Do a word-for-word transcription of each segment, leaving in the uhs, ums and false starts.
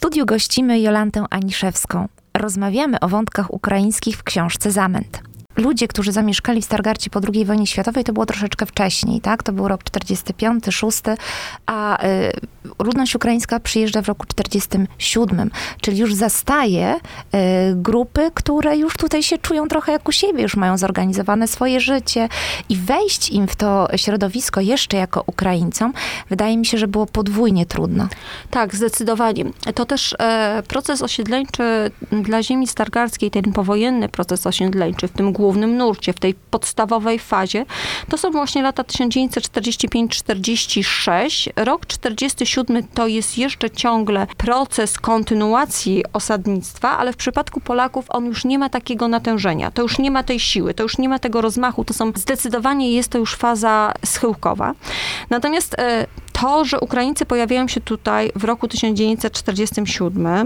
studiu gościmy Jolantę Aniszewską. Rozmawiamy o wątkach ukraińskich w książce Zamęt. Ludzie, którzy zamieszkali w Stargardzie po drugiej wojnie światowej, to było troszeczkę wcześniej, tak? To był rok czterdziesty piąty, szósty, a y, ludność ukraińska przyjeżdża w roku czterdziestym siódmym, czyli już zastaje y, grupy, które już tutaj się czują trochę jak u siebie, już mają zorganizowane swoje życie i wejść im w to środowisko jeszcze jako Ukraińcom, wydaje mi się, że było podwójnie trudno. Tak, zdecydowanie. To też e, proces osiedleńczy dla ziemi stargardzkiej, ten powojenny proces osiedleńczy w tym głównym nurcie, w tej podstawowej fazie, to są właśnie lata tysiąc dziewięćset czterdziesty piąty czterdziesty szósty. Rok czterdziesty siódmy to jest jeszcze ciągle proces kontynuacji osadnictwa, ale w przypadku Polaków on już nie ma takiego natężenia, to już nie ma tej siły, to już nie ma tego rozmachu, to są zdecydowanie jest to już faza schyłkowa. Natomiast e, to, że Ukraińcy pojawiają się tutaj w roku tysiąc dziewięćset czterdziestym siódmym,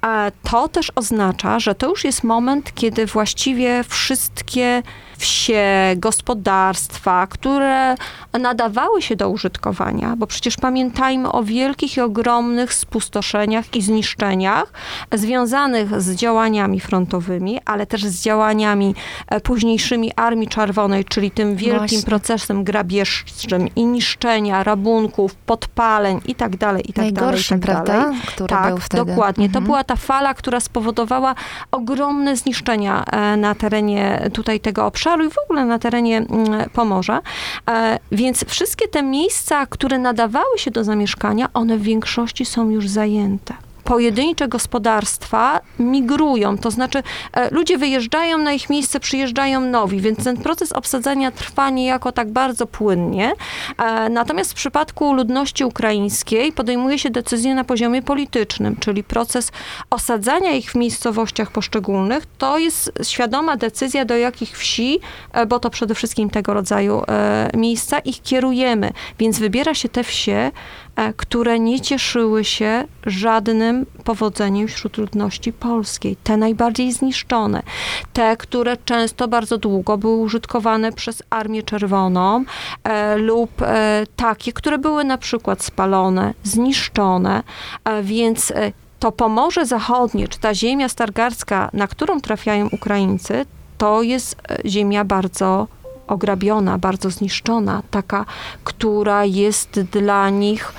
to też oznacza, że to już jest moment, kiedy właściwie wszystkie wsie, gospodarstwa, które nadawały się do użytkowania, bo przecież pamiętajmy o wielkich i ogromnych spustoszeniach i zniszczeniach związanych z działaniami frontowymi, ale też z działaniami późniejszymi Armii Czerwonej, czyli tym wielkim Właśnie. procesem grabieżczym i niszczenia, rabunków, podpaleń i tak dalej, i tak dalej, i tak prawda? dalej. Który tak, był wtedy. dokładnie. Mhm. To była ta fala, która spowodowała ogromne zniszczenia na terenie tutaj tego obszaru i w ogóle na terenie Pomorza. Więc wszystkie te miejsca, które nadawały się do zamieszkania, one w większości są już zajęte. Pojedyncze gospodarstwa migrują, to znaczy e, ludzie wyjeżdżają, na ich miejsce przyjeżdżają nowi, więc ten proces obsadzania trwa niejako tak bardzo płynnie. E, natomiast w przypadku ludności ukraińskiej podejmuje się decyzje na poziomie politycznym, czyli proces osadzania ich w miejscowościach poszczególnych, to jest świadoma decyzja, do jakich wsi, e, bo to przede wszystkim tego rodzaju e, miejsca, ich kierujemy, więc wybiera się te wsie, e, które nie cieszyły się żadnym powodzeniem wśród ludności polskiej. Te najbardziej zniszczone. Te, które często bardzo długo były użytkowane przez Armię Czerwoną e, lub e, takie, które były na przykład spalone, zniszczone, e, więc e, to Pomorze Zachodnie, czy ta ziemia stargardzka, na którą trafiają Ukraińcy, to jest e, ziemia bardzo ograbiona, bardzo zniszczona. Taka, która jest dla nich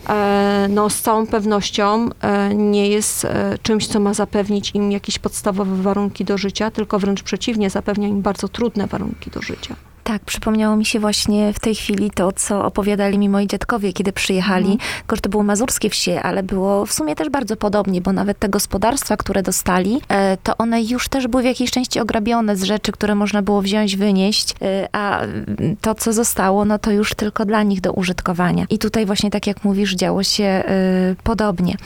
no z całą pewnością nie jest czymś, co ma zapewnić im jakieś podstawowe warunki do życia, tylko wręcz przeciwnie, zapewnia im bardzo trudne warunki do życia. Tak, przypomniało mi się właśnie w tej chwili to, co opowiadali mi moi dziadkowie, kiedy przyjechali. Mm. Tylko, że to były mazurskie wsie, ale było w sumie też bardzo podobnie, bo nawet te gospodarstwa, które dostali, to one już też były w jakiejś części ograbione z rzeczy, które można było wziąć, wynieść, a to, co zostało, no to już tylko dla nich do użytkowania. I tutaj właśnie, tak jak mówisz, działo się podobnie.